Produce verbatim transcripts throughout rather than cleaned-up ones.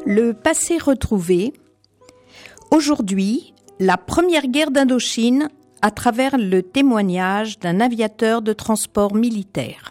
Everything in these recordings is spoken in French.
Le passé retrouvé. Aujourd'hui, la première guerre d'Indochine à travers le témoignage d'un aviateur de transport militaire.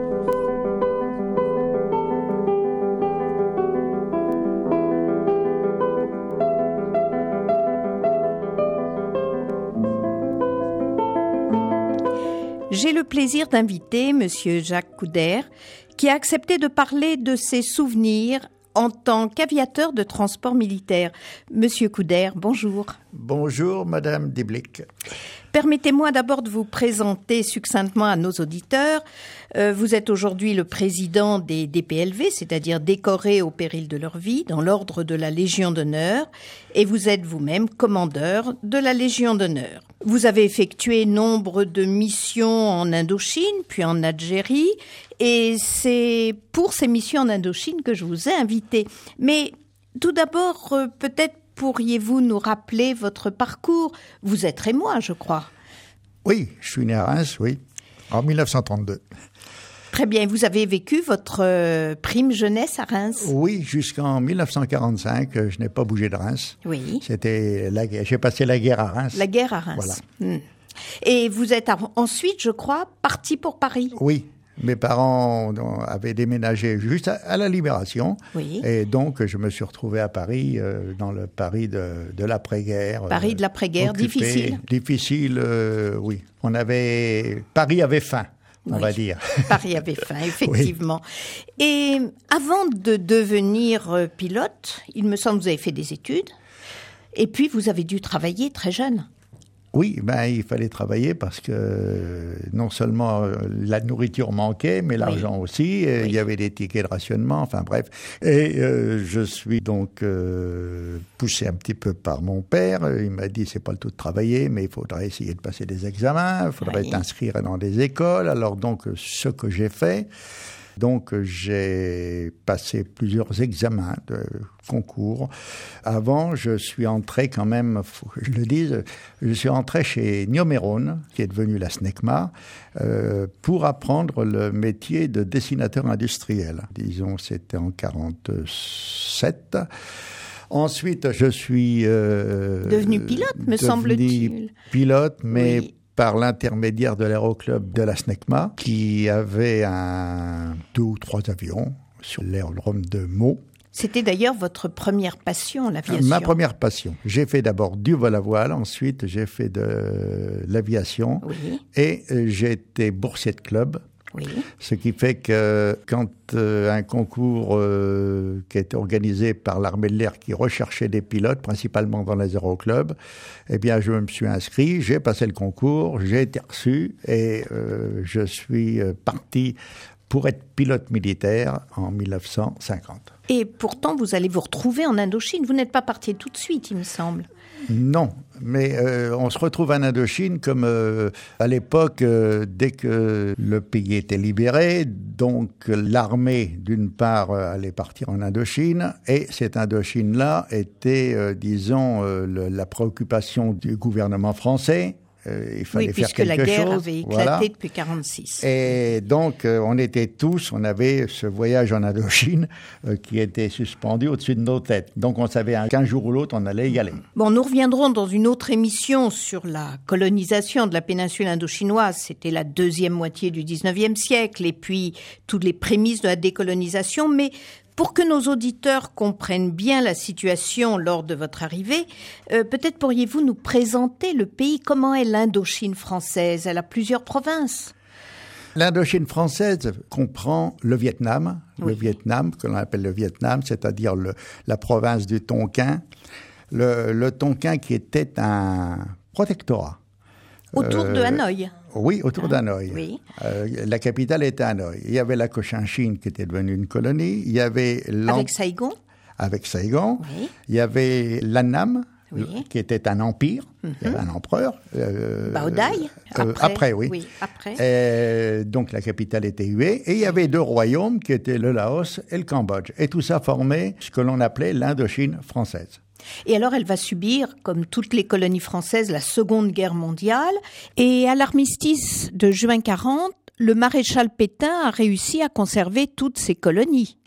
J'ai le plaisir d'inviter Monsieur Jacques Couder, qui a accepté de parler de ses souvenirs en tant qu'aviateur de transport militaire. Monsieur Couder, bonjour. Bonjour, Madame Deblic. Permettez-moi d'abord de vous présenter succinctement à nos auditeurs. Euh, vous êtes aujourd'hui le président des D P L V, c'est-à-dire décorés au péril de leur vie, dans l'ordre de la Légion d'honneur, et vous êtes vous-même commandeur de la Légion d'honneur. Vous avez effectué nombre de missions en Indochine, puis en Algérie, et c'est pour ces missions en Indochine que je vous ai invité. Mais tout d'abord, euh, peut-être pourriez-vous nous rappeler votre parcours? Vous êtes rémois, je crois. Oui, je suis né à Reims, oui, en mille neuf cent trente-deux. Très bien. Vous avez vécu votre euh, prime jeunesse à Reims? Oui, jusqu'en mille neuf cent quarante-cinq, je n'ai pas bougé de Reims. Oui. C'était la guerre. J'ai passé la guerre à Reims. La guerre à Reims. Voilà. Mmh. Et vous êtes ensuite, je crois, parti pour Paris? Oui. Mes parents avaient déménagé juste à la Libération. Oui. Et donc, je me suis retrouvé à Paris, euh, dans le Paris de, de l'après-guerre. Paris de l'après-guerre, occupé, difficile. Difficile, euh, oui. On avait... Paris avait faim, on oui. va dire. Paris avait faim, effectivement. Oui. Et avant de devenir pilote, il me semble que vous avez fait des études. Et puis, vous avez dû travailler très jeune. Oui, ben, il fallait travailler parce que non seulement la nourriture manquait, mais l'argent oui. aussi. Et oui. Il y avait des tickets de rationnement, enfin bref. Et euh, je suis donc euh, poussé un petit peu par mon père. Il m'a dit, c'est pas le tout de travailler, mais il faudrait essayer de passer des examens, il faudrait oui. t'inscrire dans des écoles. Alors donc, ce que j'ai fait... Donc, j'ai passé plusieurs examens de concours. Avant, je suis entré quand même, faut que je le dise, je suis entré chez Niomerone, qui est devenu la SNECMA, euh, pour apprendre le métier de dessinateur industriel. Disons, c'était en quarante-sept. Ensuite, je suis... Euh, devenu pilote, me semble-t-il. Pilote, mais... Oui. par l'intermédiaire de l'aéroclub de la SNECMA, qui avait un, deux ou trois avions sur l'aérodrome de Meaux. C'était d'ailleurs votre première passion, l'aviation. Ma première passion. J'ai fait d'abord du vol à voile, ensuite j'ai fait de l'aviation, oui. et j'ai été boursier de club. Oui. Ce qui fait que quand euh, un concours euh, qui était organisé par l'armée de l'air qui recherchait des pilotes, principalement dans les aéroclubs, eh bien je me suis inscrit, j'ai passé le concours, j'ai été reçu et euh, je suis euh, parti pour être pilote militaire en mille neuf cent cinquante. Et pourtant, vous allez vous retrouver en Indochine. Vous n'êtes pas parti tout de suite, il me semble. Non, mais euh, on se retrouve en Indochine comme euh, à l'époque, euh, dès que le pays était libéré, donc l'armée, d'une part, euh, allait partir en Indochine, et cette Indochine-là était, euh, disons, euh, le, la préoccupation du gouvernement français. Euh, il fallait oui, faire quelque chose. puisque la guerre avait éclaté voilà. depuis quarante-six. Et donc, euh, on était tous, on avait ce voyage en Indochine euh, qui était suspendu au-dessus de nos têtes. Donc, on savait qu'un jour ou l'autre, on allait y aller. Bon, nous reviendrons dans une autre émission sur la colonisation de la péninsule indochinoise. C'était la deuxième moitié du dix-neuvième siècle et puis toutes les prémices de la décolonisation. Mais pour que nos auditeurs comprennent bien la situation lors de votre arrivée, euh, peut-être pourriez-vous nous présenter le pays. Comment est l'Indochine française? Elle a plusieurs provinces. L'Indochine française comprend le Vietnam, oui. le Vietnam, que l'on appelle le Vietnam, c'est-à-dire le, la province du Tonkin. Le, le Tonkin qui était un protectorat. Autour euh, de Hanoï. Oui, autour ah, d'Hanoï. Oui. Euh, la capitale était Hanoï. Il y avait la Cochinchine qui était devenue une colonie. Il y avait avec Saigon. Avec Saigon. Oui. Il y avait l'Annam, oui. qui était un empire. Mm-hmm. Il y avait un empereur. Euh, Baodaï. Après, euh, après, oui. oui après. Et donc la capitale était Hue. Et il y avait deux royaumes qui étaient le Laos et le Cambodge. Et tout ça formait ce que l'on appelait l'Indochine française. Et alors, elle va subir, comme toutes les colonies françaises, la Seconde Guerre mondiale. Et à l'armistice de juin quarante, le maréchal Pétain a réussi à conserver toutes ses colonies.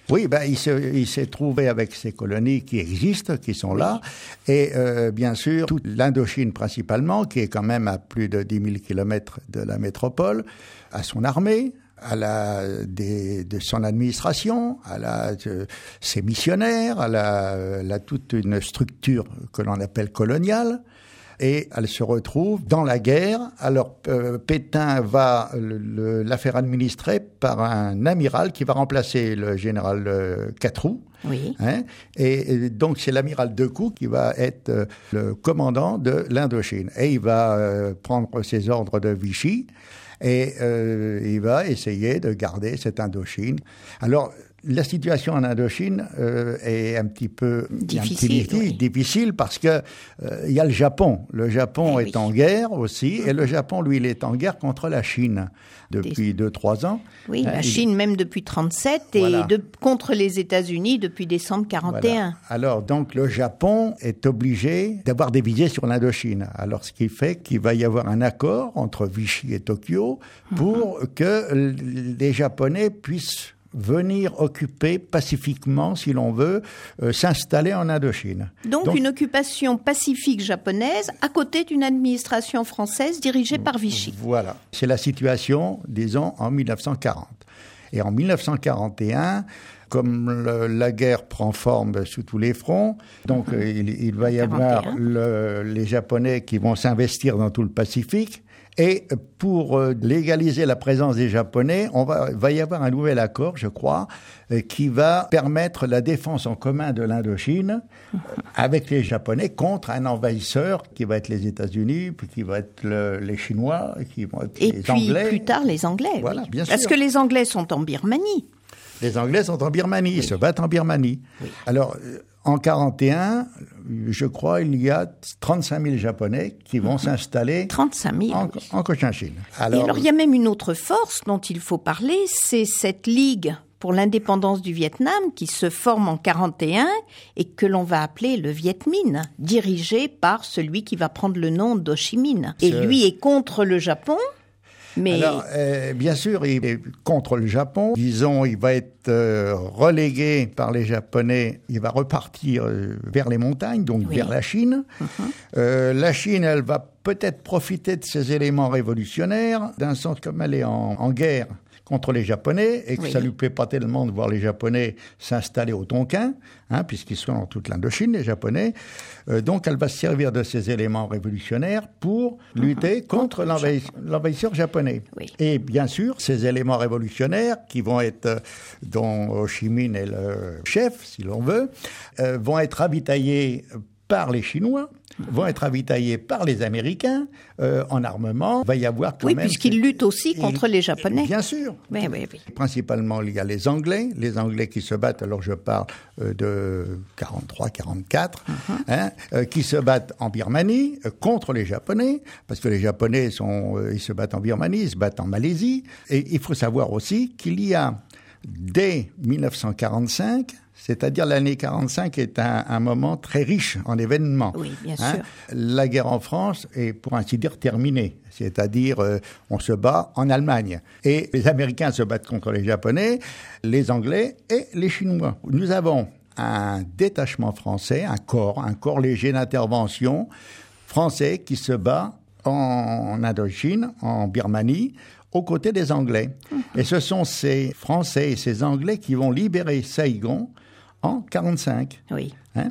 Oui, ben, il, se, il s'est trouvé avec ces colonies qui existent, qui sont oui. là, et euh, bien sûr, toute l'Indochine principalement, qui est quand même à plus de dix mille kilomètres de la métropole, à son armée, à la des, de son administration, à la de ses missionnaires, à la, la toute une structure que l'on appelle coloniale. Et elle se retrouve dans la guerre. Alors euh, Pétain va le, le, la faire administrer par un amiral qui va remplacer le général euh, Catroux. Oui. Hein, et, et donc c'est l'amiral Decoux qui va être euh, le commandant de l'Indochine. Et il va euh, prendre ses ordres de Vichy et euh, il va essayer de garder cette Indochine. Alors la situation en Indochine euh, est un petit peu difficile, un petit, oui. difficile parce que euh, il y a le Japon. Le Japon eh est oui. en guerre aussi, et le Japon, lui, il est en guerre contre la Chine depuis deux, trois ans. Oui, hein, la il... Chine même depuis trente-sept voilà. et de, contre les États-Unis depuis décembre quarante et un. Voilà. Alors donc le Japon est obligé d'avoir des visées sur l'Indochine. Alors ce qui fait qu'il va y avoir un accord entre Vichy et Tokyo pour mm-hmm. que les Japonais puissent venir occuper pacifiquement, si l'on veut, euh, s'installer en Indochine. Donc, Donc une occupation pacifique japonaise à côté d'une administration française dirigée par Vichy. Voilà. C'est la situation, disons, en mille neuf cent quarante. Et en mille neuf cent quarante et un, comme le, la guerre prend forme sous tous les fronts, donc mmh. il, il va y avoir le, les Japonais qui vont s'investir dans tout le Pacifique. Et pour légaliser la présence des Japonais, on va, va y avoir un nouvel accord, je crois, qui va permettre la défense en commun de l'Indochine avec les Japonais contre un envahisseur qui va être les États-Unis, puis qui va être le, les Chinois, qui vont être et les puis, Anglais. Et plus tard, les Anglais. Voilà, oui. bien sûr. Parce que les Anglais sont en Birmanie. Les Anglais sont en Birmanie, oui. Ils se battent en Birmanie. Oui. Alors, en quarante et un, je crois, il y a trente-cinq mille Japonais qui vont mmh. s'installer trente-cinq mille, en, oui. en Cochinchine. Alors, et alors, il y a même une autre force dont il faut parler, c'est cette Ligue pour l'indépendance du Vietnam qui se forme en quarante et un et que l'on va appeler le Viet Minh, dirigé par celui qui va prendre le nom d'Ho Chi Minh. Et Ce... lui est contre le Japon. Mais... Alors, euh, bien sûr, il est contre le Japon. Disons, il va être euh, relégué par les Japonais. Il va repartir euh, vers les montagnes, donc oui. vers la Chine. Uh-huh. Euh, la Chine, elle va peut-être profiter de ces éléments révolutionnaires, d'un sens comme elle est en, en guerre contre les Japonais, et que oui. ça lui plaît pas tellement de voir les Japonais s'installer au Tonkin, hein, puisqu'ils sont dans toute l'Indochine, les Japonais. Euh, donc, elle va se servir de ces éléments révolutionnaires pour lutter mmh. contre, contre l'envahiss- l'envahisseur japonais. Oui. Et bien sûr, ces éléments révolutionnaires, qui vont être, dont Ho Chi Minh est le chef, si l'on veut, euh, vont être ravitaillés par les Chinois, vont être ravitaillés par les Américains euh, en armement. Il va y avoir quand oui, même... Oui, puisqu'ils luttent aussi contre il, les Japonais. Bien sûr. Oui, oui, oui. Principalement, il y a les Anglais, les Anglais qui se battent, alors je parle euh, de quarante-trois quarante-quatre, uh-huh. hein, euh, qui se battent en Birmanie euh, contre les Japonais, parce que les Japonais, sont, euh, ils se battent en Birmanie, ils se battent en Malaisie. Et il faut savoir aussi qu'il y a, dès mille neuf cent quarante-cinq... C'est-à-dire l'année quarante-cinq est un, un moment très riche en événements. Oui, bien hein. sûr. La guerre en France est, pour ainsi dire, terminée. C'est-à-dire, euh, on se bat en Allemagne. Et les Américains se battent contre les Japonais, les Anglais et les Chinois. Nous avons un détachement français, un corps, un corps léger d'intervention français qui se bat en, en Indochine, en Birmanie, aux côtés des Anglais. Mmh. Et ce sont ces Français et ces Anglais qui vont libérer Saigon en quarante-cinq. Oui. Hein?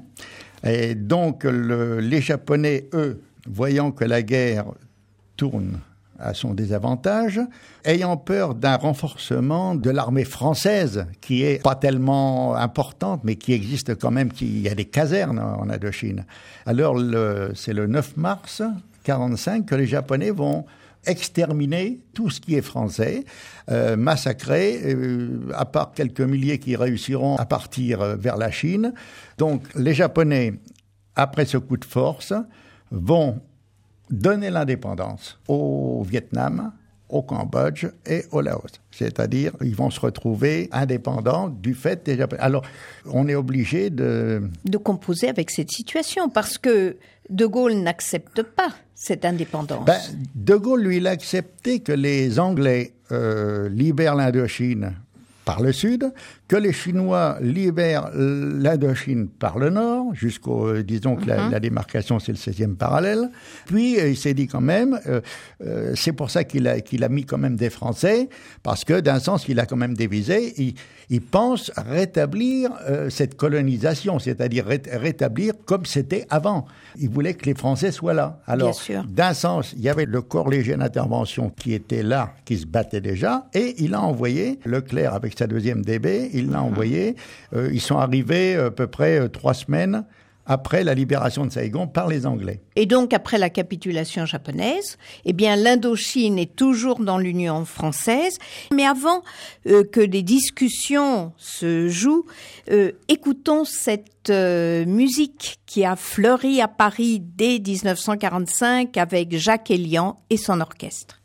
Et donc, le, les Japonais, eux, voyant que la guerre tourne à son désavantage, ayant peur d'un renforcement de l'armée française, qui est pas tellement importante, mais qui existe quand même, qui, il y a des casernes en Indochine. Alors, le, c'est le neuf mars quarante-cinq que les Japonais vont exterminer tout ce qui est français, euh, massacrer, euh, à part quelques milliers qui réussiront à partir euh, vers la Chine. Donc, les Japonais, après ce coup de force, vont donner l'indépendance au Vietnam, au Cambodge et au Laos. C'est-à-dire, ils vont se retrouver indépendants du fait des Japonais. Alors, on est obligé de... de composer avec cette situation, parce que De Gaulle n'accepte pas cette indépendance. Ben, De Gaulle, lui, il a accepté que les Anglais euh, libèrent l'Indochine par le sud, que les Chinois libèrent l'Indochine par le nord, jusqu'au, euh, disons que la, mm-hmm. la démarcation, c'est le seizième parallèle. Puis, euh, il s'est dit quand même, euh, euh, c'est pour ça qu'il a, qu'il a mis quand même des Français, parce que d'un sens, il a quand même dévisé, il, il pense rétablir euh, cette colonisation, c'est-à-dire ré- rétablir comme c'était avant. Il voulait que les Français soient là. Alors, d'un sens, il y avait le corps léger d'intervention qui était là, qui se battait déjà, et il a envoyé Leclerc avec sa deuxième D B, il l'a envoyé. Euh, ils sont arrivés à peu près euh, trois semaines après la libération de Saigon par les Anglais. Et donc, après la capitulation japonaise, eh bien, l'Indochine est toujours dans l'Union française. Mais avant euh, que des discussions se jouent, euh, écoutons cette euh, musique qui a fleuri à Paris dès dix-neuf cent quarante-cinq avec Jacques Elian et son orchestre.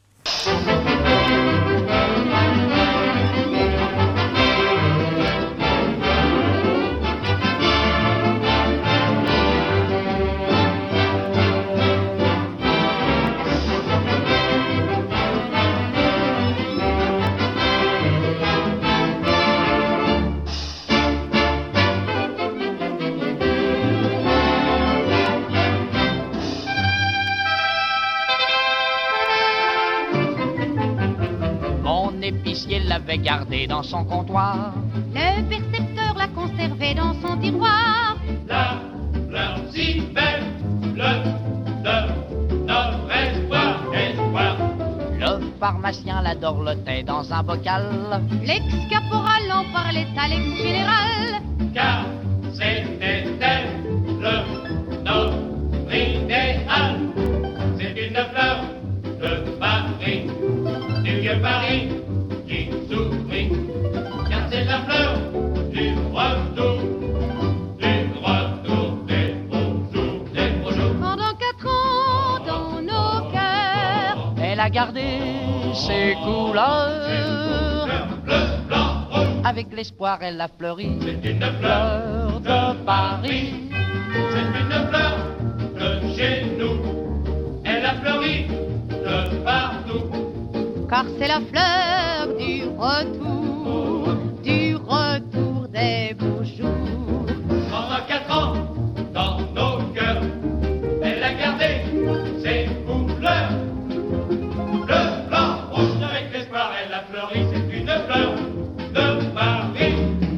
L'épicier l'avait gardé dans son comptoir. Le percepteur l'a conservé dans son tiroir. La fleur si belle, le de notre espoir, espoir. Le pharmacien la dorlotait dans un bocal. L'ex-caporal en parlait à l'ex-général. Car c'était elle, le notre idéal. C'est une fleur de Paris, du vieux Paris. Qui sourit, car c'est la fleur du retour, du retour des beaux jours, des beaux jours. Pendant quatre ans, dans nos cœurs, elle a gardé ses couleurs. Bleu, blanc, rouge. Avec l'espoir, elle a fleuri. C'est une fleur de Paris, c'est une fleur de chez nous. Elle a fleuri de partout. Car c'est la fleur du retour, du retour des beaux jours. Pendant quatre ans, dans nos cœurs, elle a gardé ses couleurs. Bleu, blanc, rouge, avec l'espoir, elle a fleuri, c'est une fleur de Paris.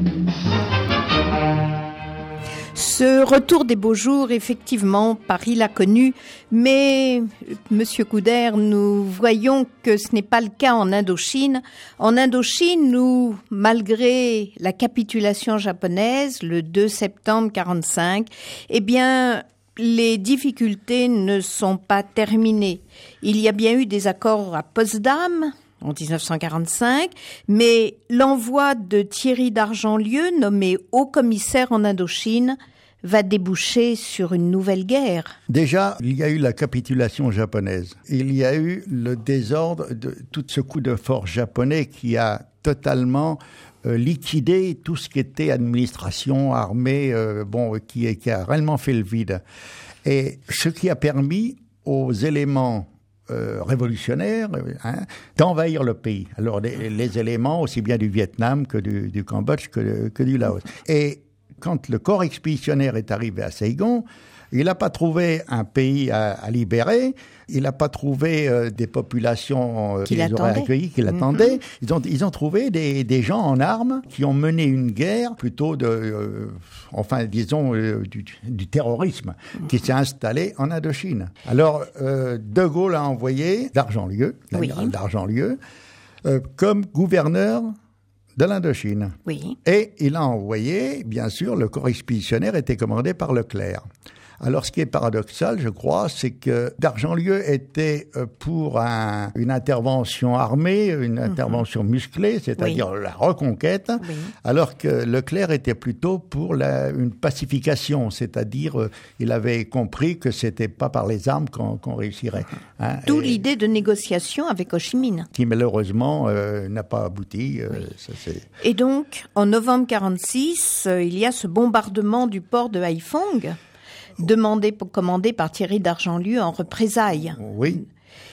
Ce retour des beaux jours, effectivement, Paris l'a connu, mais, Monsieur Couder, nous voyons que ce n'est pas le cas en Indochine. En Indochine, où, malgré la capitulation japonaise, le deux septembre quarante-cinq, eh bien, les difficultés ne sont pas terminées. Il y a bien eu des accords à Potsdam, en dix-neuf cent quarante-cinq, mais l'envoi de Thierry d'Argentlieu, nommé haut-commissaire en Indochine, va déboucher sur une nouvelle guerre. Déjà, il y a eu la capitulation japonaise. Il y a eu le désordre de tout ce coup de force japonais qui a totalement euh, liquidé tout ce qui était administration, armée, euh, bon, qui, qui a réellement fait le vide. Et ce qui a permis aux éléments Euh, révolutionnaires hein, d'envahir le pays. Alors les, les éléments aussi bien du Vietnam que du, du Cambodge que, que du Laos. Et quand le corps expéditionnaire est arrivé à Saigon, il n'a pas trouvé un pays à, à libérer, il n'a pas trouvé euh, des populations euh, qui, qui les auraient accueillis, qui l'attendaient. Mm-hmm. Ils ont, ils ont trouvé des, des gens en armes qui ont mené une guerre plutôt de, euh, enfin disons, euh, du, du terrorisme mm-hmm. qui s'est installé en Indochine. Alors, euh, De Gaulle a envoyé d'Argentlieu, l'amiral oui. d'Argentlieu, euh, comme gouverneur de l'Indochine. Oui. Et il a envoyé, bien sûr, le corps expéditionnaire était commandé par Leclerc. Alors, ce qui est paradoxal, je crois, c'est que d'Argentlieu était pour un, une intervention armée, une mm-hmm. intervention musclée, c'est-à-dire oui. la reconquête, oui. alors que Leclerc était plutôt pour la, une pacification, c'est-à-dire euh, il avait compris que c'était pas par les armes qu'on, qu'on réussirait. Hein, D'où l'idée de négociation avec Ho Chi Minh. Qui malheureusement euh, n'a pas abouti. Euh, oui. ça, c'est... Et donc, en novembre quarante-six, euh, il y a ce bombardement du port de Haiphong, demandé, commandé par Thierry d'Argentlieu en représailles. Oui.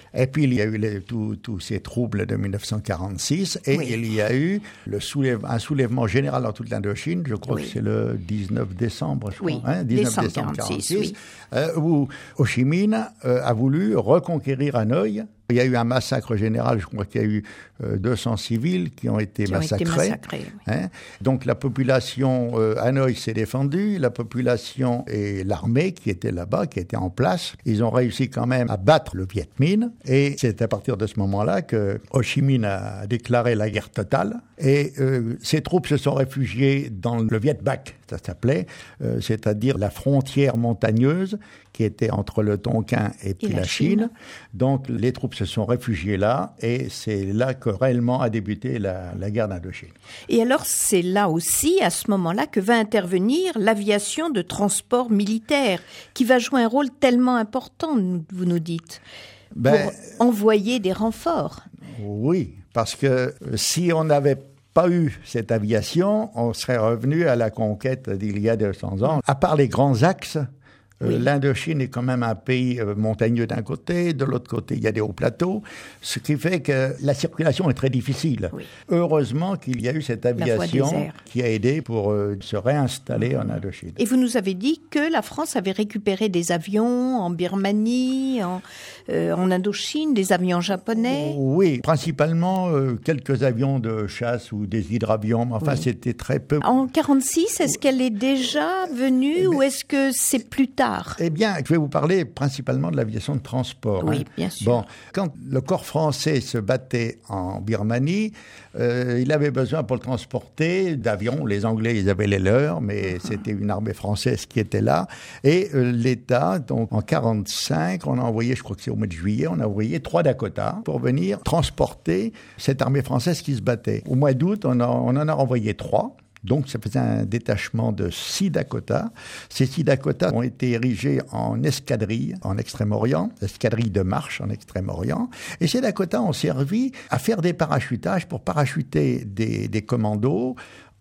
Et puis, il y a eu les, tous, tous ces troubles de mille neuf cent quarante-six et oui. il y a eu le soulève, un soulèvement général dans toute l'Indochine, je crois oui. que c'est le dix-neuf décembre, je crois, oui. hein, dix-neuf décembre quarante-six, oui. euh, où Ho Chi Minh euh, a voulu reconquérir Hanoï. Il y a eu un massacre général, je crois qu'il y a eu euh, deux cents civils qui ont été qui massacrés. Ont été massacrés oui. hein. Donc la population, euh, Hanoï s'est défendue, la population et l'armée qui était là-bas, qui était en place, ils ont réussi quand même à battre le Viet Minh. Et c'est à partir de ce moment-là que Ho Chi Minh a déclaré la guerre totale. Et euh, ses troupes se sont réfugiées dans le Viet Bac, ça s'appelait, euh, c'est-à-dire la frontière montagneuse qui était entre le Tonkin et puis et la, la Chine. Chine. Donc les troupes se sont réfugiés là et c'est là que réellement a débuté la, la guerre d'Indochine. Et alors c'est là aussi, à ce moment-là, que va intervenir l'aviation de transport militaire qui va jouer un rôle tellement important, vous nous dites, ben, pour envoyer des renforts. Oui, parce que si on n'avait pas eu cette aviation, on serait revenu à la conquête d'il y a deux cents ans. À part les grands axes, Oui. Euh, L'Indochine est quand même un pays euh, montagneux d'un côté, de l'autre côté il y a des hauts plateaux, ce qui fait que la circulation est très difficile. Oui. Heureusement qu'il y a eu cette aviation qui a aidé pour euh, se réinstaller en Indochine. Et vous nous avez dit que la France avait récupéré des avions en Birmanie, en, euh, en Indochine, des avions japonais. Oui, principalement euh, quelques avions de chasse ou des hydravions, mais enfin oui. c'était très peu. En quarante-six, est-ce qu'elle est déjà venue mais... ou est-ce que c'est plus tard? Eh bien, je vais vous parler principalement de l'aviation de transport. Oui, hein. bien sûr. Bon, quand le corps français se battait en Birmanie, euh, il avait besoin pour le transporter d'avions. Les Anglais, ils avaient les leurs, mais uh-huh. c'était une armée française qui était là. Et euh, l'État, donc en quarante-cinq, on a envoyé, je crois que c'est au mois de juillet, on a envoyé trois Dakota pour venir transporter cette armée française qui se battait. Au mois d'août, on, a, on en a envoyé trois. Donc, ça faisait un détachement de six Dakota. Ces six Dakota ont été érigés en escadrille en Extrême-Orient, escadrille de marche en Extrême-Orient. Et ces Dakota ont servi à faire des parachutages pour parachuter des, des commandos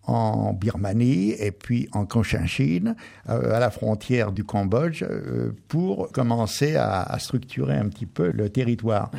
en Birmanie et puis en Cochinchine, euh, à la frontière du Cambodge, euh, pour commencer à, à structurer un petit peu le territoire.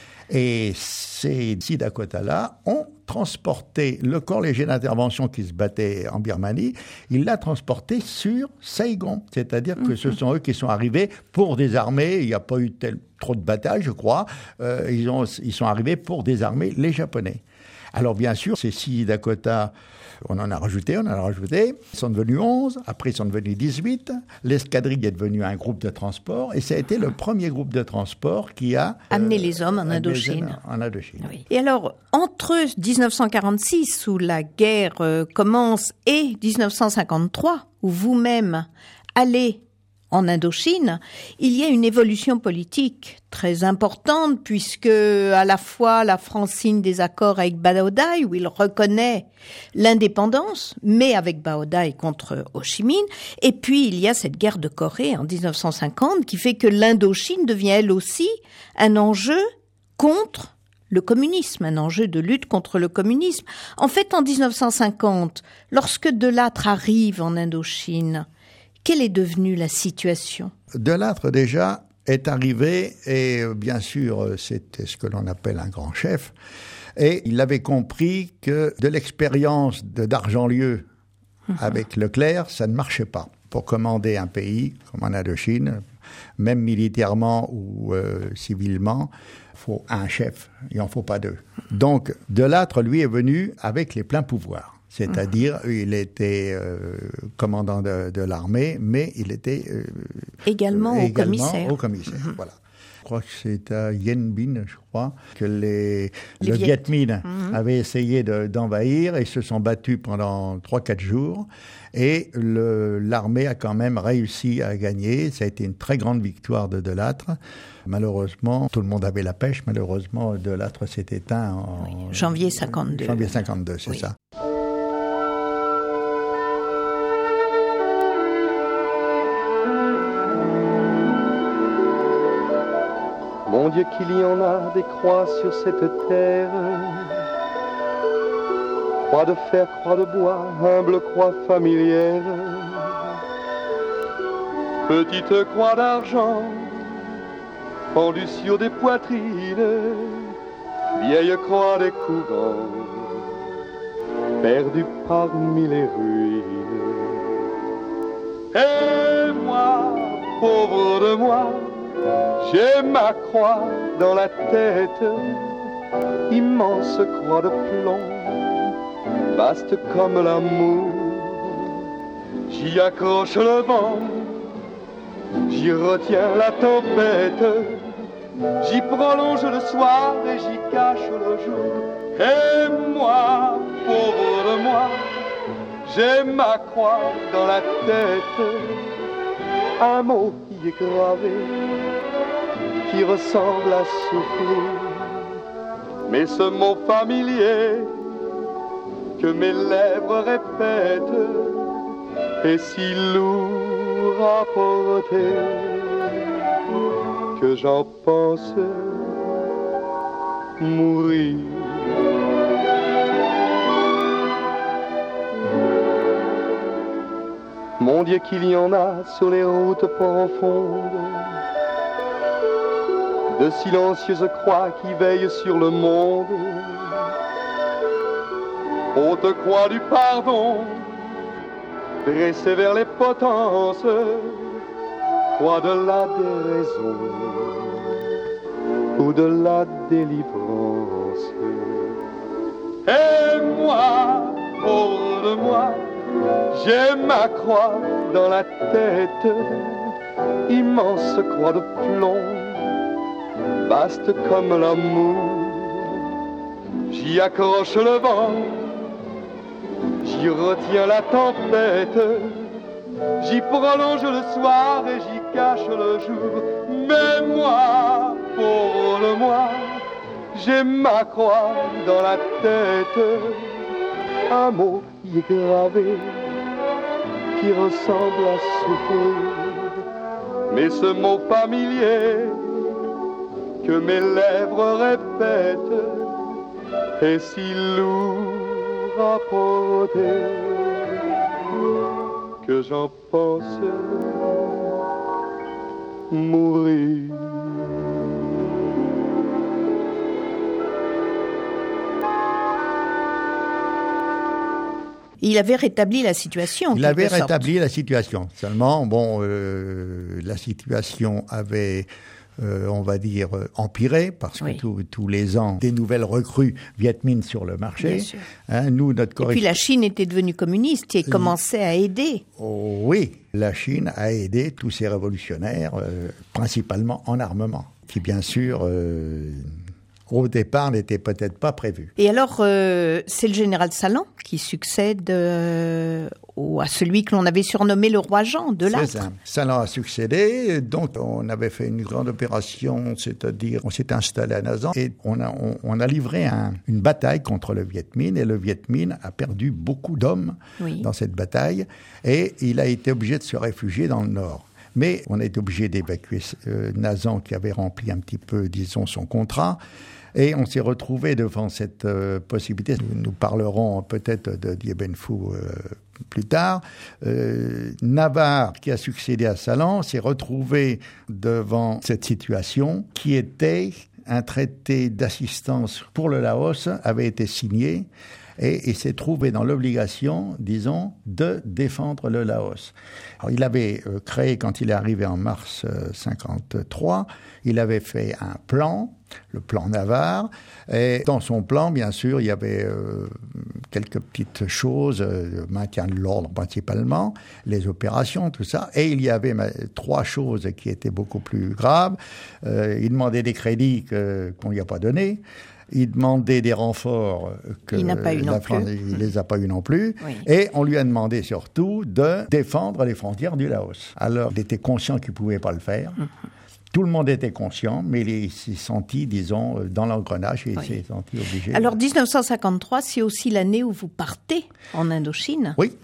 Et ces six Dakota-là ont transporté le corps léger d'intervention qui se battait en Birmanie, il l'a transporté sur Saigon. C'est-à-dire que ce sont eux qui sont arrivés pour désarmer. Il n'y a pas eu tel, trop de batailles, je crois. Euh, ils, ont, ils sont arrivés pour désarmer les Japonais. Alors bien sûr, ces six Dakota, on en a rajouté, on en a rajouté. Ils sont devenus onze, après ils sont devenus dix-huit. L'escadrille est devenue un groupe de transport et ça a été le premier groupe de transport qui a... amené euh, les hommes en Indochine. En Indochine. Oui. Et alors, entre dix-neuf cent quarante-six, où la guerre euh, commence, et dix-neuf cent cinquante-trois, où vous-même allez en Indochine, il y a une évolution politique très importante puisque à la fois la France signe des accords avec Bao Dai où il reconnaît l'indépendance, mais avec Bao Dai contre Ho Chi Minh, et puis il y a cette guerre de Corée en dix-neuf cent cinquante qui fait que l'Indochine devient elle aussi un enjeu contre le communisme, un enjeu de lutte contre le communisme. En fait, en dix-neuf cent cinquante, lorsque Delattre arrive en Indochine, quelle est devenue la situation ? Delattre, déjà, est arrivé, et bien sûr, c'était ce que l'on appelle un grand chef, et il avait compris que de l'expérience de Dargentlieu mmh. avec Leclerc, ça ne marchait pas. Pour commander un pays, comme en Indochine, même militairement ou euh, civilement, il faut un chef, il n'en faut pas deux. Donc, Delattre, lui, est venu avec les pleins pouvoirs. C'est-à-dire, mmh. il était euh, commandant de, de l'armée, mais il était euh, également, euh, au également commissaire. Au commissaire, mmh. voilà. Je crois que c'est à Dien Bien, je crois, que les, les le Viet, Viet Minh mmh. avait essayé de, d'envahir et ils se sont battus pendant trois quatre jours. Et le, l'armée a quand même réussi à gagner. Ça a été une très grande victoire de Delattre. Malheureusement, tout le monde avait la pêche. Malheureusement, Delattre s'est éteint en... Oui, janvier cinquante-deux. Janvier cinquante-deux, c'est oui. ça. Mon Dieu, qu'il y en a des croix sur cette terre, croix de fer, croix de bois, humble croix familière, petite croix d'argent, pendu sur des poitrines, vieille croix des couvents, perdu parmi les ruines. Et moi, pauvre de moi, j'ai ma croix dans la tête, immense croix de plomb, vaste comme l'amour. J'y accroche le vent, j'y retiens la tempête, j'y prolonge le soir et j'y cache le jour. Et moi, pauvre de moi, j'ai ma croix dans la tête, un mot y est gravé qui ressemble à souffrir. Mais ce mot familier que mes lèvres répètent est si lourd à porter que j'en pense mourir. Mon Dieu qu'il y en a sur les routes profondes, de silencieuses croix qui veillent sur le monde. Haute croix du pardon, dressée vers les potences, croix de la déraison ou de la délivrance. Et moi, pauvre de moi, j'ai ma croix dans la tête, immense croix de plomb, vaste comme l'amour. J'y accroche le vent, j'y retiens la tempête, j'y prolonge le soir et j'y cache le jour. Mais moi, pauvre de moi, j'ai ma croix dans la tête, un mot y est gravé qui ressemble à souffrir. Mais ce mot familier que mes lèvres répètent est si lourd à porter que j'en pense mourir. Il avait rétabli la situation. Il avait sorte. rétabli la situation. Seulement, bon, euh, la situation avait, euh, on va dire, empiré parce oui. que tous les ans, des nouvelles recrues Viet Minh sur le marché. Hein, nous, notre et puis la Chine était devenue communiste et commençait à aider. Oh, oui, la Chine a aidé tous ces révolutionnaires, euh, principalement en armement, qui bien sûr... Euh, au départ, n'était peut-être pas prévu. Et alors, euh, c'est le général Salan qui succède euh, au, à celui que l'on avait surnommé le roi Jean de Lattre. C'est ça. Salan a succédé, donc on avait fait une grande opération, c'est-à-dire on s'est installé à Nazan et on a, on, on a livré un, une bataille contre le Viet Minh et le Viet Minh a perdu beaucoup d'hommes oui. dans cette bataille et il a été obligé de se réfugier dans le nord. Mais on a été obligé d'évacuer euh, Nazan qui avait rempli un petit peu, disons, son contrat. Et on s'est retrouvé devant cette euh, possibilité. Nous, nous parlerons peut-être de Dien Bien Phu euh, plus tard. Euh, Navarre, qui a succédé à Salan, s'est retrouvé devant cette situation qui était un traité d'assistance pour le Laos, avait été signé. Et il s'est trouvé dans l'obligation, disons, de défendre le Laos. Alors, il avait euh, créé, quand il est arrivé en mars euh, cinquante-trois, il avait fait un plan, le plan Navarre, et dans son plan, bien sûr, il y avait euh, quelques petites choses, euh, maintien de l'ordre principalement, les opérations, tout ça, et il y avait euh, trois choses qui étaient beaucoup plus graves. Euh, il demandait des crédits que, qu'on lui a pas donnés. Il demandait des renforts que il n'a pas eu la non France, plus. il les a pas eu non plus. Oui. Et on lui a demandé surtout de défendre les frontières du Laos. Alors, il était conscient qu'il pouvait pas le faire. Mm-hmm. Tout le monde était conscient, mais il s'est senti, disons, dans l'engrenage et il oui. s'est senti obligé. Alors, dix-neuf cent cinquante-trois, c'est aussi l'année où vous partez en Indochine. Oui.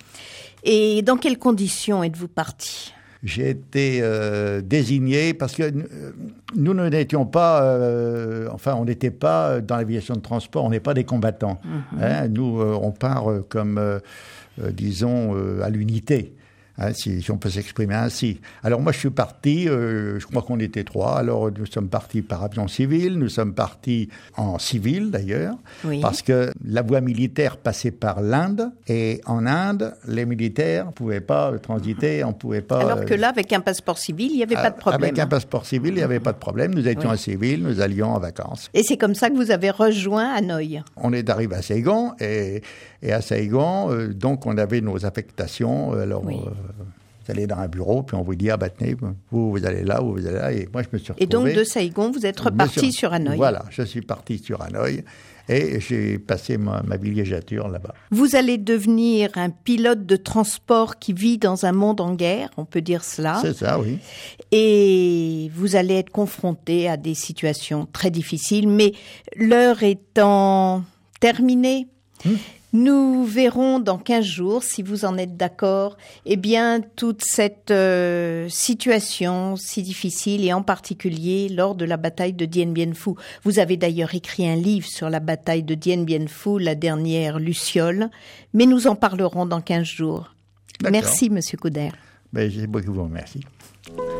Et dans quelles conditions êtes-vous parti ? J'ai été euh, désigné parce que euh, nous n'étions pas, euh, enfin, on n'était pas dans l'aviation de transport, on n'est pas des combattants. Mm-hmm. Hein, nous, euh, on part euh, comme, euh, euh, disons, euh, à l'unité. Hein, si, si on peut s'exprimer ainsi. Alors moi, je suis parti, euh, je crois qu'on était trois, alors nous sommes partis par avion civil, nous sommes partis en civil d'ailleurs, oui. parce que la voie militaire passait par l'Inde, et en Inde, les militaires ne pouvaient pas transiter, on ne pouvait pas... Alors que là, avec un passeport civil, il n'y avait euh, pas de problème. Avec un passeport civil, il n'y avait pas de problème, nous étions oui. en civil, nous allions en vacances. Et c'est comme ça que vous avez rejoint Hanoï. On est arrivé à Saigon, et, et à Saigon, euh, donc on avait nos affectations, alors... Oui. Euh, vous allez dans un bureau, puis on vous dit, ah ben tenez, vous, vous allez là, vous, vous allez là, et moi je me suis retrouvé... Et donc de Saigon, vous êtes reparti sur Hanoï. Voilà, je suis parti sur Hanoï, et j'ai passé ma, ma villégiature là-bas. Vous allez devenir un pilote de transport qui vit dans un monde en guerre, on peut dire cela. C'est ça, oui. Et vous allez être confronté à des situations très difficiles, mais l'heure étant terminée, hum. Nous verrons dans quinze jours, si vous en êtes d'accord, eh bien, toute cette euh, situation si difficile, et en particulier lors de la bataille de Dien Bien Phu. Vous avez d'ailleurs écrit un livre sur la bataille de Dien Bien Phu, la dernière Luciole, mais nous en parlerons dans quinze jours. D'accord. Merci, Monsieur Couder. Ben, j'ai beaucoup vous remercie.